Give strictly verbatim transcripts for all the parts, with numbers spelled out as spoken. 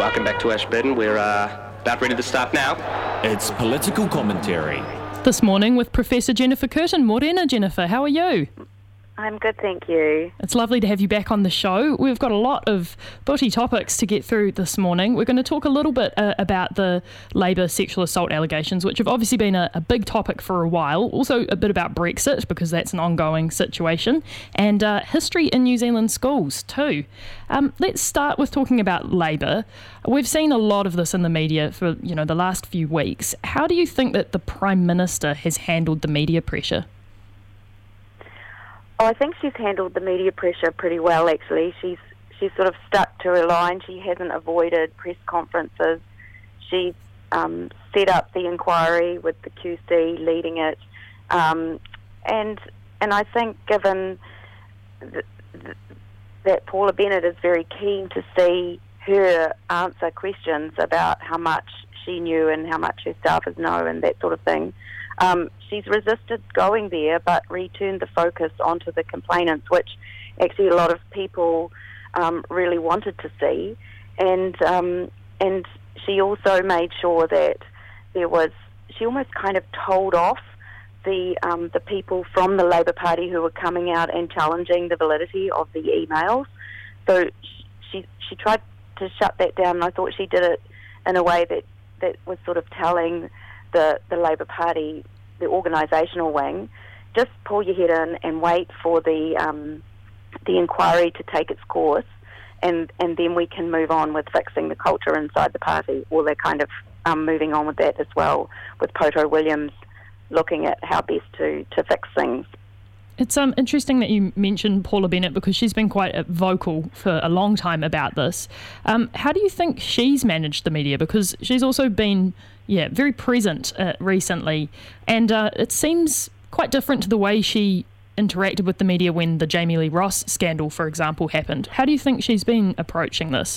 Welcome back to Ashburton. We're uh, about ready to start now. It's political commentary. This morning with Professor Jennifer Curtin. Morena, Jennifer, how are you? I'm good, thank you. It's lovely to have you back on the show. We've got a lot of butty topics to get through this morning. We're going to talk a little bit uh, about the Labour sexual assault allegations, which have obviously been a, a big topic for a while. Also a bit about Brexit, because that's an ongoing situation, and uh, history in New Zealand schools too. Um, let's start with talking about Labour. We've seen a lot of this in the media for you know the last few weeks. How do you think that the Prime Minister has handled the media pressure? Oh, I think she's handled the media pressure pretty well, actually. She's she's sort of stuck to her line. She hasn't avoided press conferences. She's um, set up the inquiry with the Q C leading it. Um, and and I think given th- th- that Paula Bennett is very keen to see her answer questions about how much she knew and how much her staffers know and that sort of thing, Um, she's resisted going there, but returned the focus onto the complainants, which actually a lot of people um, really wanted to see. And um, and she also made sure that there was, she almost kind of told off the um, the people from the Labour Party who were coming out and challenging the validity of the emails. So she she tried to shut that down, and I thought she did it in a way that, that was sort of telling the, the Labour Party, the organisational wing, just pull your head in and wait for the um, the inquiry to take its course, and, and then we can move on with fixing the culture inside the party. Or they're kind of um, moving on with that as well, with Poto Williams looking at how best to, to fix things. It's um, interesting that you mentioned Paula Bennett, because she's been quite vocal for a long time about this. Um, how do you think she's managed the media? Because she's also been, yeah, very present uh, recently, and uh, it seems quite different to the way she interacted with the media when the Jamie Lee Ross scandal, for example, happened. How do you think she's been approaching this?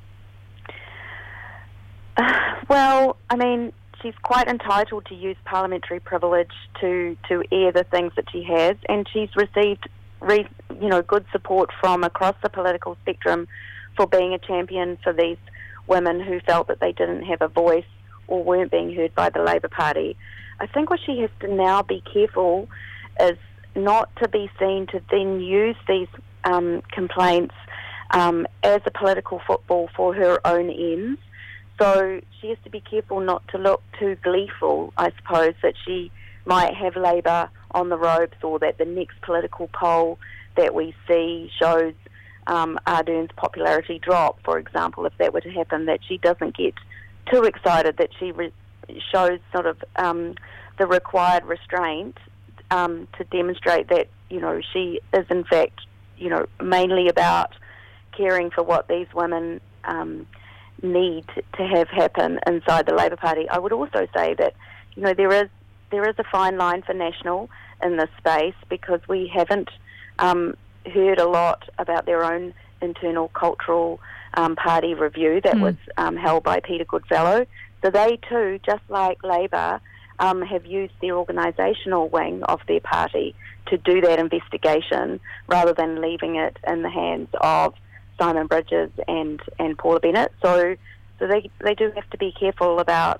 Uh, well, I mean, she's quite entitled to use parliamentary privilege to, to air the things that she has, and she's received re, you know, good support from across the political spectrum for being a champion for these women who felt that they didn't have a voice or weren't being heard by the Labour Party. I think what she has to now be careful is not to be seen to then use these um, complaints um, as a political football for her own ends. So she has to be careful not to look too gleeful, I suppose, that she might have Labour on the ropes, or that the next political poll that we see shows um, Ardern's popularity drop, for example. If that were to happen, that she doesn't get too excited, that she re- shows sort of um, the required restraint um, to demonstrate that, you know, she is in fact, you know, mainly about caring for what these women um need to have happen inside the Labour Party. I would also say that, you know, there is there is a fine line for National in this space, because we haven't um, heard a lot about their own internal cultural um, party review that mm. was um, held by Peter Goodfellow. So they too, just like Labour, um, have used their organisational wing of their party to do that investigation, rather than leaving it in the hands of Simon Bridges and, and Paula Bennett. So so they they do have to be careful about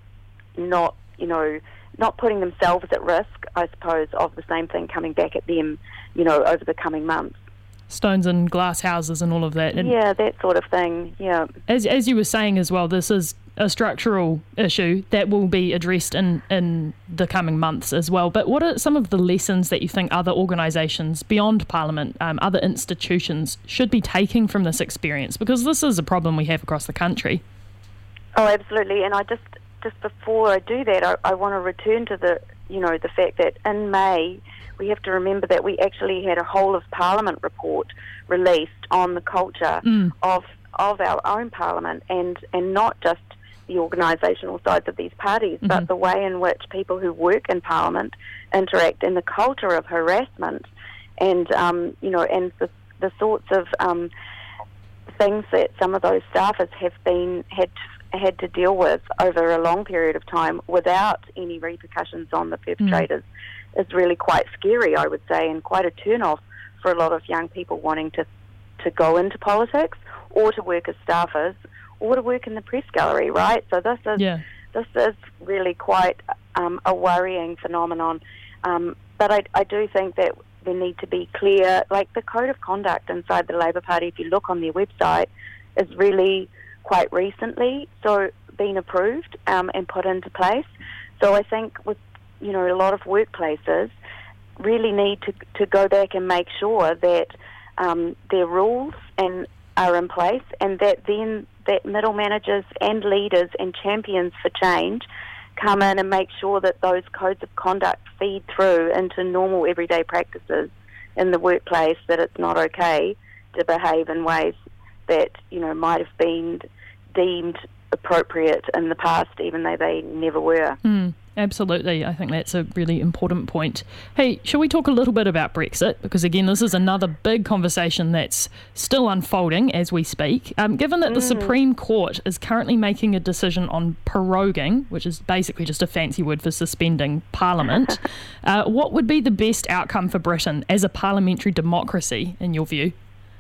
not, you know, not putting themselves at risk, I suppose, of the same thing coming back at them, you know, over the coming months. Stones and glass houses and all of that. And yeah, that sort of thing, yeah. As as you were saying as well, this is a structural issue that will be addressed in, in the coming months as well. But what are some of the lessons that you think other organisations beyond Parliament, um, other institutions, should be taking from this experience? Because this is a problem we have across the country. Oh, absolutely. And I just, just before I do that, I, I want to return to the, you know, the fact that in May, we have to remember that we actually had a whole of Parliament report released on the culture mm. of of our own Parliament, and, and not just the organisational sides of these parties, mm-hmm. but the way in which people who work in Parliament interact, and the culture of harassment, and um, you know, and the, the sorts of um, things that some of those staffers have been had had to deal with over a long period of time without any repercussions on the perpetrators mm. is really quite scary, I would say, and quite a turn-off for a lot of young people wanting to to go into politics or to work as staffers or to work in the press gallery, right? So this is Yeah. this is really quite um, a worrying phenomenon. Um, but I, I do think that there need to be clear, like the code of conduct inside the Labour Party, if you look on their website, is really quite recently so been approved um, and put into place. So I think with, you know, a lot of workplaces really need to, to go back and make sure that um, their rules and are in place, and that then that middle managers and leaders and champions for change come in and make sure that those codes of conduct feed through into normal everyday practices in the workplace, that it's not okay to behave in ways that, you know, might have been deemed appropriate in the past, even though they never were. Mm, absolutely. I think that's a really important point. Hey, shall we talk a little bit about Brexit? Because again, this is another big conversation that's still unfolding as we speak. Um, given that the Mm. Supreme Court is currently making a decision on proroguing, which is basically just a fancy word for suspending Parliament, uh, what would be the best outcome for Britain as a parliamentary democracy, in your view?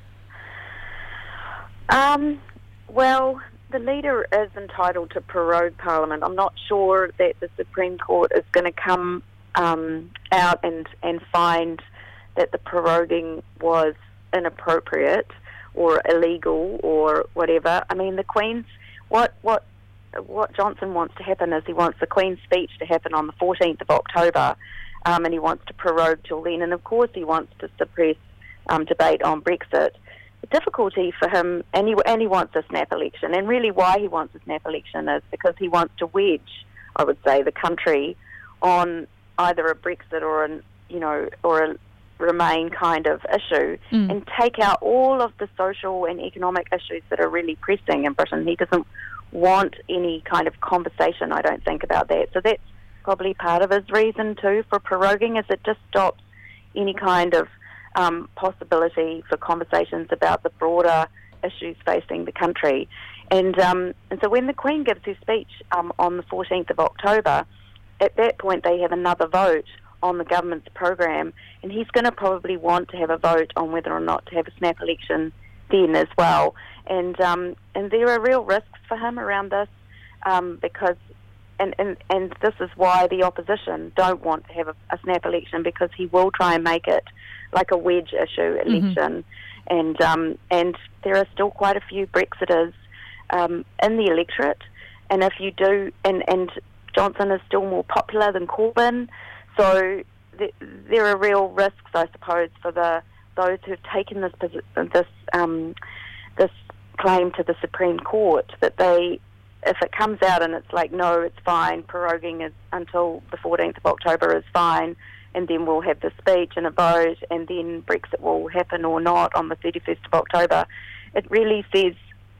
Um, well, the leader is entitled to prorogue Parliament. I'm not sure that the Supreme Court is going to come um, out and, and find that the proroguing was inappropriate or illegal or whatever. I mean, the Queen's what what what Johnson wants to happen is he wants the Queen's speech to happen on the fourteenth of October, um, and he wants to prorogue till then. And of course, he wants to suppress um, debate on Brexit. The difficulty for him, and he, and he wants a snap election, and really why he wants a snap election is because he wants to wedge, I would say, the country on either a Brexit or an, you know, or a Remain kind of issue, mm. and take out all of the social and economic issues that are really pressing in Britain. He doesn't want any kind of conversation, I don't think, about that. So that's probably part of his reason too for proroguing, is it just stops any kind of Um, possibility for conversations about the broader issues facing the country. And um, and so when the Queen gives her speech um, on the fourteenth of October, at that point they have another vote on the government's program, and he's going to probably want to have a vote on whether or not to have a snap election then as well. And um, and there are real risks for him around this um, because And, and, and this is why the opposition don't want to have a, a snap election, because he will try and make it like a wedge issue election. Mm-hmm. And um, and there are still quite a few Brexiters um, in the electorate. And if you do, and, and Johnson is still more popular than Corbyn, so th- there are real risks, I suppose, for the those who've taken this this um, this claim to the Supreme Court, that they, if it comes out and it's like, no, it's fine, proroguing is until the fourteenth of October is fine, and then we'll have the speech and a vote, and then Brexit will happen or not on the thirty-first of October. It really says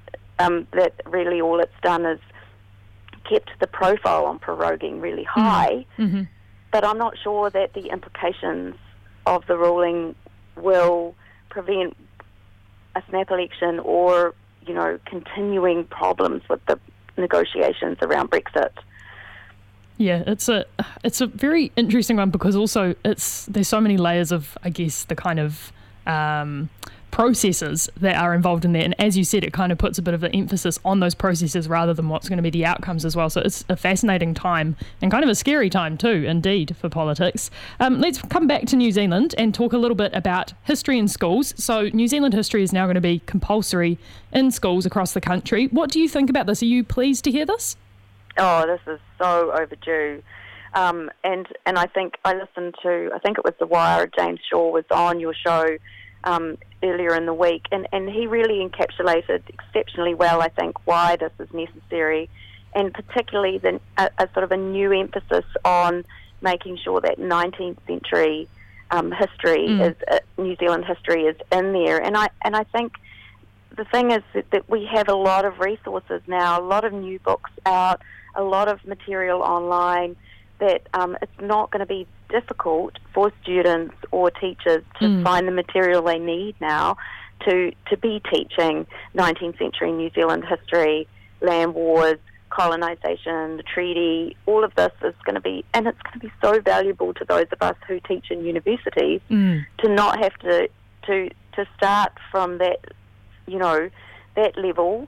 um, that really all it's done is kept the profile on proroguing really high, mm-hmm. but I'm not sure that the implications of the ruling will prevent a snap election or, you know, continuing problems with the negotiations around Brexit. Yeah, it's a it's a very interesting one, because also it's there's so many layers of, I guess, the kind of um, processes that are involved in there, and as you said, it kind of puts a bit of an emphasis on those processes rather than what's going to be the outcomes as well. So it's a fascinating time, and kind of a scary time too, indeed, for politics. Um, let's come back to New Zealand and talk a little bit about history in schools. So New Zealand history is now going to be compulsory in schools across the country. What do you think about this? Are you pleased to hear this? Oh, this is so overdue. Um, and and I think I listened to, I think it was The Wire, James Shaw was on your show um, earlier in the week, and, and he really encapsulated exceptionally well, I think, why this is necessary, and particularly the, a, a sort of a new emphasis on making sure that nineteenth century um, history, mm. is uh, New Zealand history is in there. And I, and I think the thing is that, that we have a lot of resources now, a lot of new books out, a lot of material online, that um, it's not going to be difficult for students or teachers to mm. find the material they need now to to be teaching nineteenth century New Zealand history, land wars, colonisation, the treaty. All of this is going to be, and it's going to be so valuable to those of us who teach in universities mm. to not have to to to start from that, you know, that level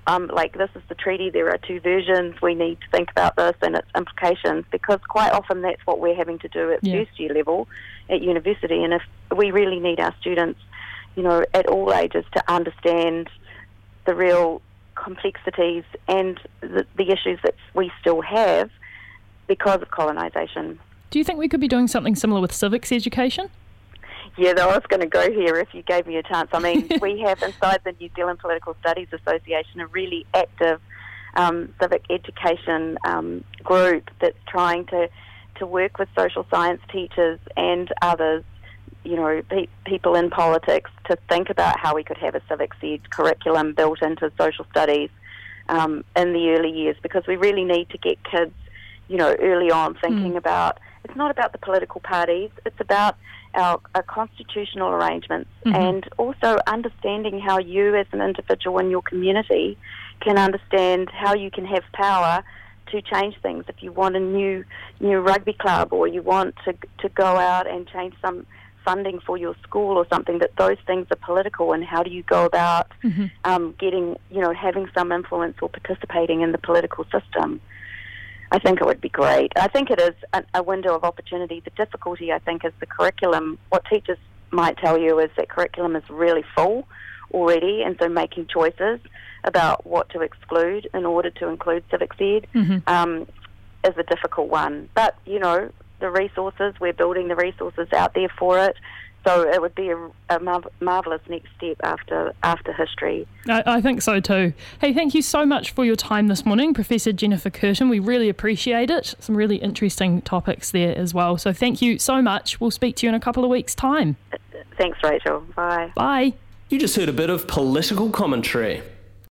um, like, this is the treaty, there are two versions, we need to think about this and its implications, because quite often that's what we're having to do at yeah. first year level at university. And if we really need our students, you know, at all ages to understand the real complexities and the, the issues that we still have because of colonisation. Do you think we could be doing something similar with civics education? Yeah, I was going to go here if you gave me a chance. I mean, we have inside the New Zealand Political Studies Association a really active um, civic education um, group that's trying to, to work with social science teachers and others, you know, pe- people in politics, to think about how we could have a civics ed curriculum built into social studies um, in the early years, because we really need to get kids, you know, early on thinking mm. about, it's not about the political parties, it's about our, our constitutional arrangements, mm-hmm. and also understanding how you as an individual in your community can understand how you can have power to change things. If you want a new new rugby club, or you want to to go out and change some funding for your school or something, that those things are political, and how do you go about mm-hmm. um, getting, you know, having some influence or participating in the political system. I think it would be great. I think it is a, a window of opportunity. The difficulty, I think, is the curriculum. What teachers might tell you is that curriculum is really full already, and so making choices about what to exclude in order to include civics ed mm-hmm. um, is a difficult one. But, you know, the resources, we're building the resources out there for it. So it would be a, a mar- marvellous next step after after history. I, I think so too. Hey, thank you so much for your time this morning, Professor Jennifer Curtin. We really appreciate it. Some really interesting topics there as well. So thank you so much. We'll speak to you in a couple of weeks' time. Thanks, Rachel. Bye. Bye. You just heard a bit of political commentary.